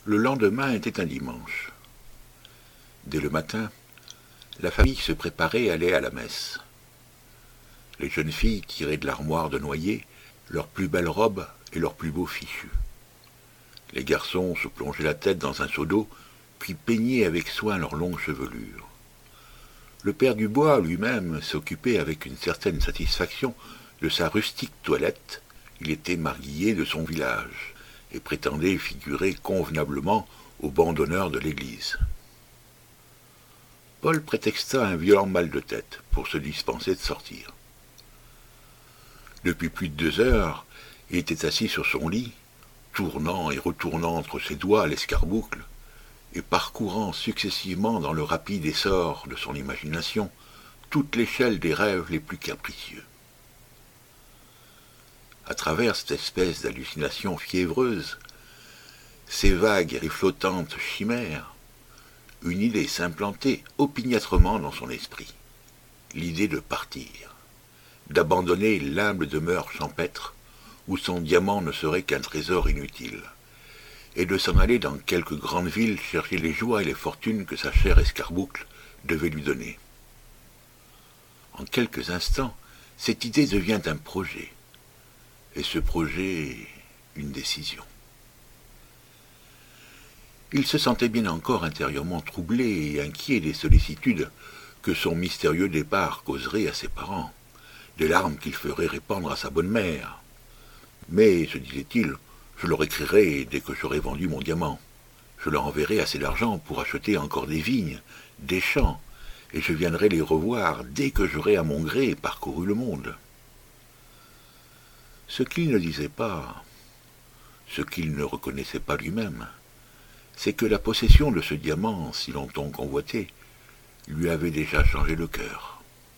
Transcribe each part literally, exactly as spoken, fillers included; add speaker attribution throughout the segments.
Speaker 1: Le lendemain était un dimanche. Dès le matin, la famille se préparait à aller à la messe. Les jeunes filles tiraient de l'armoire de Noyer leurs plus belles robes et leurs plus beaux fichus. Les garçons se plongeaient la tête dans un seau d'eau, puis peignaient avec soin leurs longues chevelures. Le père Dubois lui-même s'occupait avec une certaine satisfaction de sa rustique toilette. Il était marguillier de son village et prétendait figurer convenablement au banc d'honneur de l'église. Paul prétexta un violent mal de tête pour se dispenser de sortir. Depuis plus de deux heures, il était assis sur son lit, tournant et retournant entre ses doigts l'escarboucle, et parcourant successivement dans le rapide essor de son imagination toute l'échelle des rêves les plus capricieux. À travers cette espèce d'hallucination fiévreuse, ces vagues et flottantes chimères, une idée s'implantait opiniâtrement dans son esprit, l'idée de partir, d'abandonner l'humble demeure champêtre où son diamant ne serait qu'un trésor inutile, et de s'en aller dans quelque grande ville chercher les joies et les fortunes que sa chère escarboucle devait lui donner. En quelques instants, cette idée devient un projet, et ce projet, une décision. Il se sentait bien encore intérieurement troublé et inquiet des sollicitudes que son mystérieux départ causerait à ses parents, des larmes qu'il ferait répandre à sa bonne mère. Mais, se disait-il, je leur écrirai dès que j'aurai vendu mon diamant. Je leur enverrai assez d'argent pour acheter encore des vignes, des champs, et je viendrai les revoir dès que j'aurai à mon gré parcouru le monde. Ce qu'il ne disait pas, ce qu'il ne reconnaissait pas lui-même, c'est que la possession de ce diamant, si longtemps convoité, lui avait déjà changé le cœur.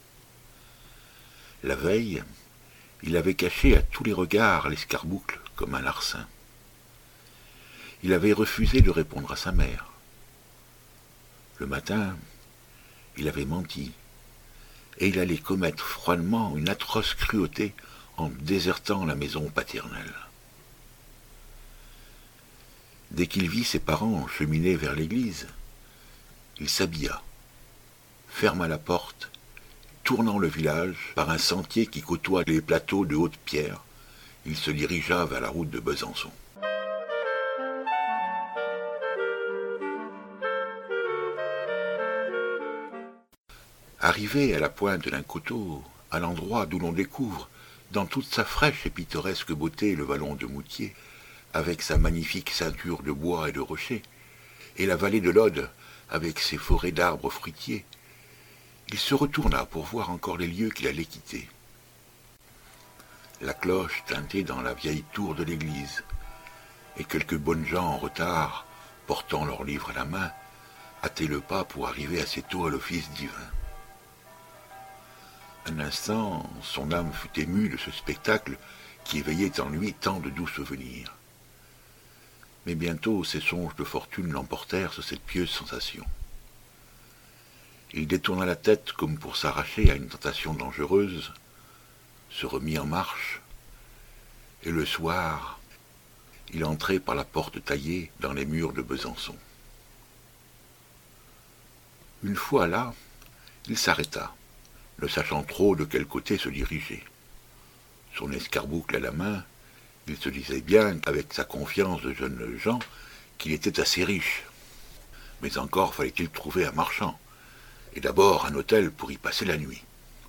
Speaker 1: La veille, il avait caché à tous les regards l'escarboucle comme un larcin. Il avait refusé de répondre à sa mère. Le matin, il avait menti, et il allait commettre froidement une atroce cruauté en désertant la maison paternelle. Dès qu'il vit ses parents cheminer vers l'église, il s'habilla, ferma la porte, tournant le village par un sentier qui côtoie les plateaux de haute pierre, il se dirigea vers la route de Besançon. Arrivé à la pointe d'un coteau, à l'endroit d'où l'on découvre, dans toute sa fraîche et pittoresque beauté, le vallon de Moutier, avec sa magnifique ceinture de bois et de rochers, et la vallée de l'Aude, avec ses forêts d'arbres fruitiers, il se retourna pour voir encore les lieux qu'il allait quitter. La cloche tintait dans la vieille tour de l'église, et quelques bonnes gens en retard, portant leurs livres à la main, hâtaient le pas pour arriver assez tôt à l'office divin. Un instant, son âme fut émue de ce spectacle qui éveillait en lui tant de doux souvenirs. Mais bientôt, ses songes de fortune l'emportèrent sur cette pieuse sensation. Il détourna la tête comme pour s'arracher à une tentation dangereuse, se remit en marche, et le soir, il entrait par la porte taillée dans les murs de Besançon. Une fois là, il s'arrêta, ne sachant trop de quel côté se diriger. Son escarboucle à la main, il se disait bien, avec sa confiance de jeune gens, qu'il était assez riche. Mais encore fallait-il trouver un marchand, et d'abord un hôtel pour y passer la nuit.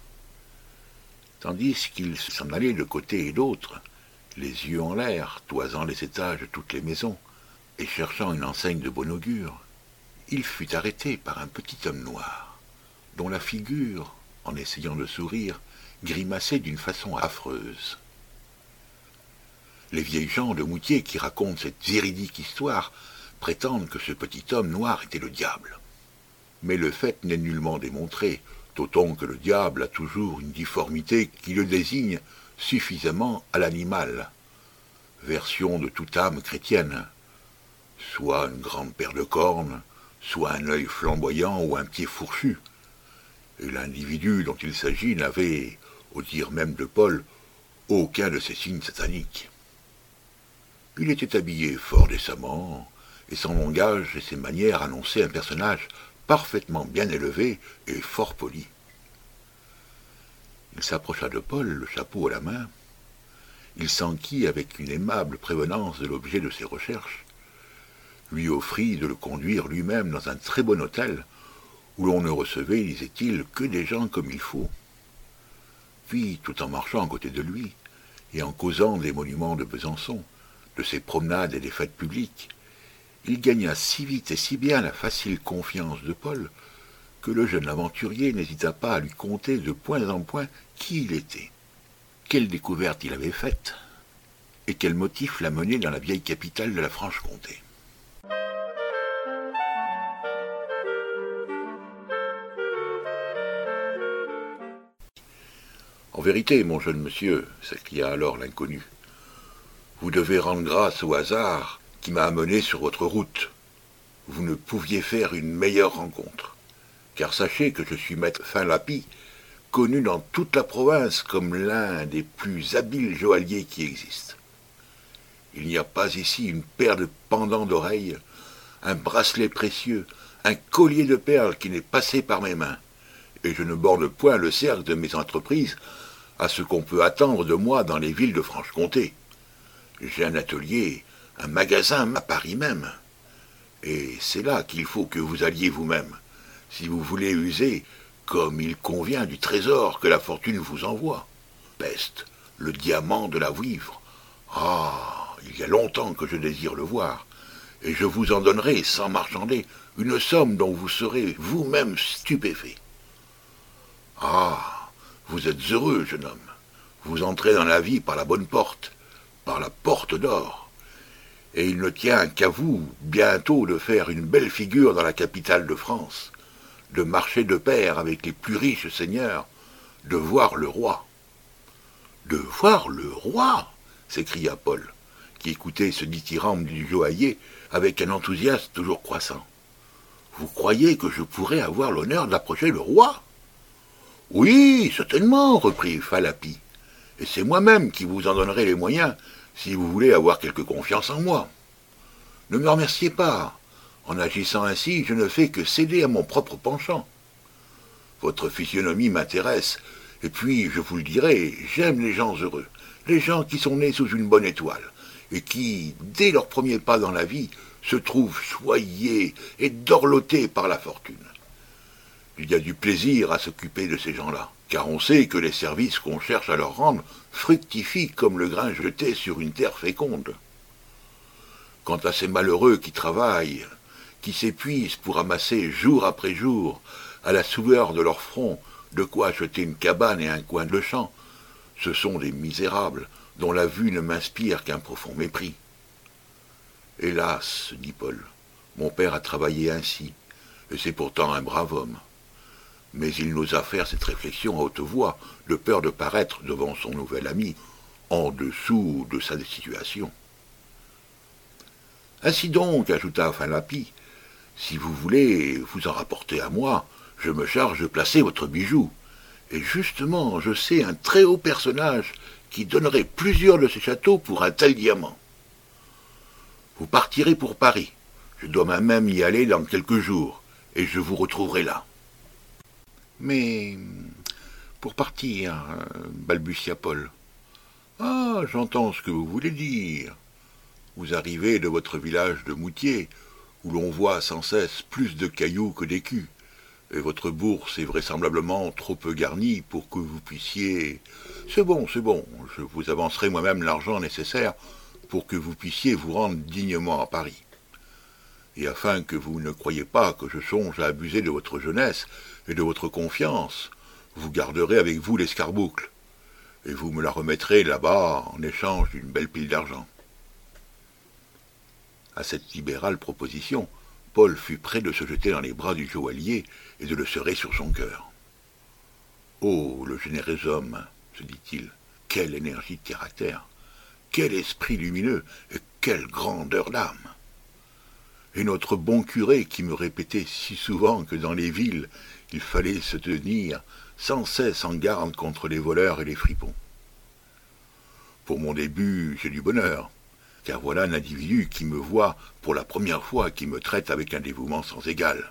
Speaker 1: Tandis qu'il s'en allait de côté et d'autre, les yeux en l'air, toisant les étages de toutes les maisons, et cherchant une enseigne de bon augure, il fut arrêté par un petit homme noir, dont la figure, en essayant de sourire, grimaçait d'une façon affreuse. Les vieilles gens de Moutier qui racontent cette véridique histoire prétendent que ce petit homme noir était le diable. Mais le fait n'est nullement démontré, d'autant que le diable a toujours une difformité qui le désigne suffisamment à l'animal, version de toute âme chrétienne, soit une grande paire de cornes, soit un œil flamboyant ou un pied fourchu. Et l'individu dont il s'agit n'avait, au dire même de Paul, aucun de ces signes sataniques. Il était habillé fort décemment, et son langage et ses manières annonçaient un personnage parfaitement bien élevé et fort poli. Il s'approcha de Paul, le chapeau à la main. Il s'enquit avec une aimable prévenance de l'objet de ses recherches, lui offrit de le conduire lui-même dans un très bon hôtel, où l'on ne recevait, disait-il, que des gens comme il faut. Puis, tout en marchant à côté de lui, et en causant des monuments de Besançon, de ses promenades et des fêtes publiques, il gagna si vite et si bien la facile confiance de Paul, que le jeune aventurier n'hésita pas à lui conter de point en point qui il était, quelle découverte il avait faite, et quel motif l'amenait dans la vieille capitale de la Franche-Comté. En vérité, mon jeune monsieur, s'écria alors l'inconnu, vous devez rendre grâce au hasard qui m'a amené sur votre route. Vous ne pouviez faire une meilleure rencontre, car sachez que je suis maître Finlappi, connu dans toute la province comme l'un des plus habiles joailliers qui existent. Il n'y a pas ici une paire de pendants d'oreilles, un bracelet précieux, un collier de perles qui n'est passé par mes mains, et je ne borne point le cercle de mes entreprises à ce qu'on peut attendre de moi dans les villes de Franche-Comté. J'ai un atelier, un magasin à Paris même, et c'est là qu'il faut que vous alliez vous-même, si vous voulez user comme il convient du trésor que la fortune vous envoie. Peste, le diamant de la Vouivre. Ah, il y a longtemps que je désire le voir, et je vous en donnerai, sans marchander, une somme dont vous serez vous-même stupéfait. Ah, vous êtes heureux, jeune homme. Vous entrez dans la vie par la bonne porte, par la porte d'or. Et il ne tient qu'à vous, bientôt, de faire une belle figure dans la capitale de France, de marcher de pair avec les plus riches seigneurs, de voir le roi. De voir le roi, s'écria Paul, qui écoutait ce dithyrambe du joaillier avec un enthousiasme toujours croissant. Vous croyez que je pourrais avoir l'honneur d'approcher le roi ? Oui, certainement, reprit Finlappi, et c'est moi-même qui vous en donnerai les moyens, si vous voulez avoir quelque confiance en moi. Ne me remerciez pas. En agissant ainsi, je ne fais que céder à mon propre penchant. Votre physionomie m'intéresse, et puis, je vous le dirai, j'aime les gens heureux, les gens qui sont nés sous une bonne étoile, et qui, dès leur premier pas dans la vie, se trouvent choyés et dorlotés par la fortune. Il y a du plaisir à s'occuper de ces gens-là, car on sait que les services qu'on cherche à leur rendre fructifient comme le grain jeté sur une terre féconde. Quant à ces malheureux qui travaillent, qui s'épuisent pour amasser jour après jour, à la sueur de leur front, de quoi acheter une cabane et un coin de champ, ce sont des misérables dont la vue ne m'inspire qu'un profond mépris. Hélas, dit Paul, mon père a travaillé ainsi, et c'est pourtant un brave homme. Mais il n'osa faire cette réflexion à haute voix, de peur de paraître devant son nouvel ami en dessous de sa situation. Ainsi donc, ajouta Finlappi, si vous voulez vous en rapporter à moi, je me charge de placer votre bijou. Et justement, je sais un très haut personnage qui donnerait plusieurs de ces châteaux pour un tel diamant. Vous partirez pour Paris. Je dois même y aller dans quelques jours, et je vous retrouverai là. Mais pour partir, balbutia Paul. Ah, j'entends ce que vous voulez dire. Vous arrivez de votre village de Moutier, où l'on voit sans cesse plus de cailloux que d'écus, et votre bourse est vraisemblablement trop peu garnie pour que vous puissiez... C'est bon, c'est bon, je vous avancerai moi-même l'argent nécessaire pour que vous puissiez vous rendre dignement à Paris. Et afin que vous ne croyiez pas que je songe à abuser de votre jeunesse et de votre confiance, vous garderez avec vous l'escarboucle, et vous me la remettrez là-bas en échange d'une belle pile d'argent. À cette libérale proposition, Paul fut près de se jeter dans les bras du joaillier et de le serrer sur son cœur. « Oh, le généreux homme, se dit-il, quelle énergie de caractère, quel esprit lumineux et quelle grandeur d'âme ! Et notre bon curé qui me répétait si souvent que dans les villes, il fallait se tenir sans cesse en garde contre les voleurs et les fripons. Pour mon début, j'ai du bonheur, car voilà un individu qui me voit pour la première fois, qui me traite avec un dévouement sans égal.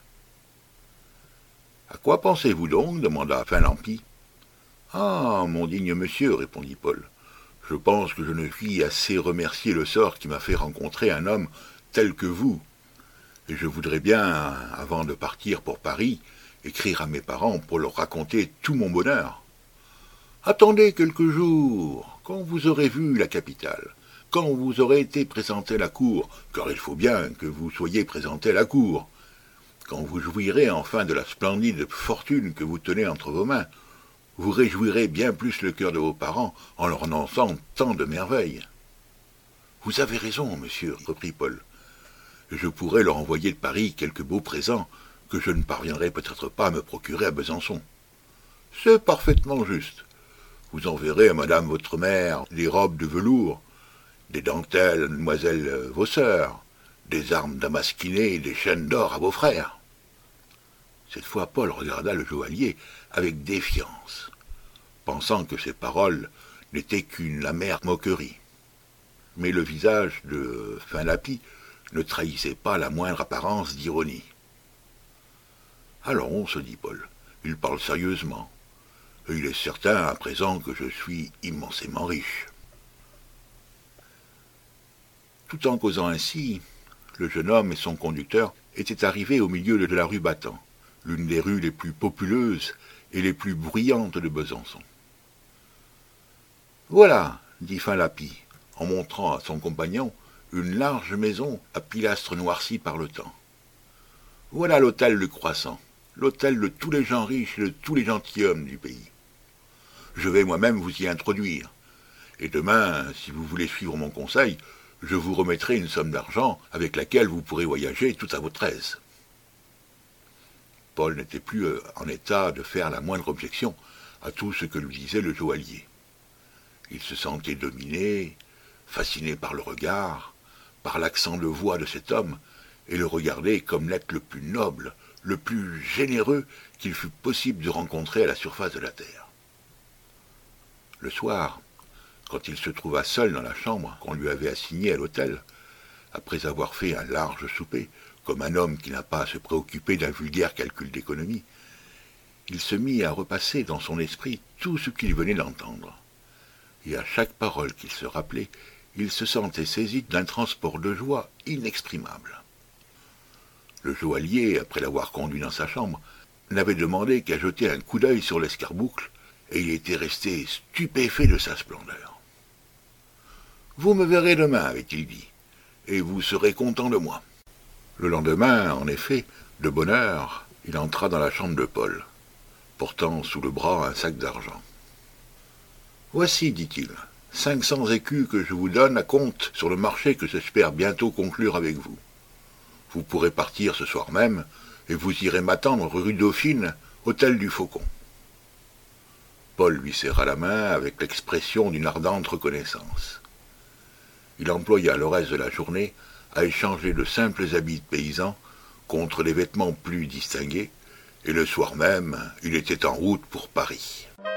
Speaker 1: « À quoi pensez-vous donc » demanda Finlampi. « Ah, mon digne monsieur, répondit Paul, je pense que je ne puis assez remercier le sort qui m'a fait rencontrer un homme tel que vous, et je voudrais bien, avant de partir pour Paris, écrire à mes parents pour leur raconter tout mon bonheur. Attendez quelques jours, quand vous aurez vu la capitale, quand vous aurez été présenté à la cour, car il faut bien que vous soyez présenté à la cour, quand vous jouirez enfin de la splendide fortune que vous tenez entre vos mains, vous réjouirez bien plus le cœur de vos parents en leur annonçant tant de merveilles. Vous avez raison, monsieur, reprit Paul. Je pourrais leur envoyer de Paris quelques beaux présents que je ne parviendrai peut-être pas à me procurer à Besançon. C'est parfaitement juste. Vous enverrez à madame votre mère des robes de velours, des dentelles à mademoiselle vos sœurs, des armes damasquinées et des chaînes d'or à vos frères. Cette fois Paul regarda le joaillier avec défiance, pensant que ces paroles n'étaient qu'une amère moquerie. Mais le visage de Finlampi ne trahissait pas la moindre apparence d'ironie. « Allons, se dit Paul, il parle sérieusement, et il est certain à présent que je suis immensément riche. » Tout en causant ainsi, le jeune homme et son conducteur étaient arrivés au milieu de la rue Battant, l'une des rues les plus populeuses et les plus bruyantes de Besançon. « Voilà, dit Finlampi, en montrant à son compagnon une large maison à pilastres noircis par le temps. Voilà l'hôtel du Croissant, l'hôtel de tous les gens riches et de tous les gentilshommes du pays. Je vais moi-même vous y introduire, et demain, si vous voulez suivre mon conseil, je vous remettrai une somme d'argent avec laquelle vous pourrez voyager tout à votre aise. » Paul n'était plus en état de faire la moindre objection à tout ce que lui disait le joaillier. Il se sentait dominé, fasciné par le regard, par l'accent de voix de cet homme, et le regardait comme l'être le plus noble, le plus généreux qu'il fût possible de rencontrer à la surface de la terre. Le soir, quand il se trouva seul dans la chambre qu'on lui avait assignée à l'hôtel, après avoir fait un large souper, comme un homme qui n'a pas à se préoccuper d'un vulgaire calcul d'économie, il se mit à repasser dans son esprit tout ce qu'il venait d'entendre. Et à chaque parole qu'il se rappelait, il se sentait saisi d'un transport de joie inexprimable. Le joaillier, après l'avoir conduit dans sa chambre, n'avait demandé qu'à jeter un coup d'œil sur l'escarboucle, et il était resté stupéfait de sa splendeur. « Vous me verrez demain, avait-il dit, et vous serez content de moi. » Le lendemain, en effet, de bonne heure, il entra dans la chambre de Paul, portant sous le bras un sac d'argent. « Voici, dit-il, cinq cents écus que je vous donne à compte sur le marché que j'espère bientôt conclure avec vous. Vous pourrez partir ce soir même, et vous irez m'attendre rue Dauphine, hôtel du Faucon. » Paul lui serra la main avec l'expression d'une ardente reconnaissance. Il employa le reste de la journée à échanger de simples habits de paysans contre des vêtements plus distingués, et le soir même, il était en route pour Paris.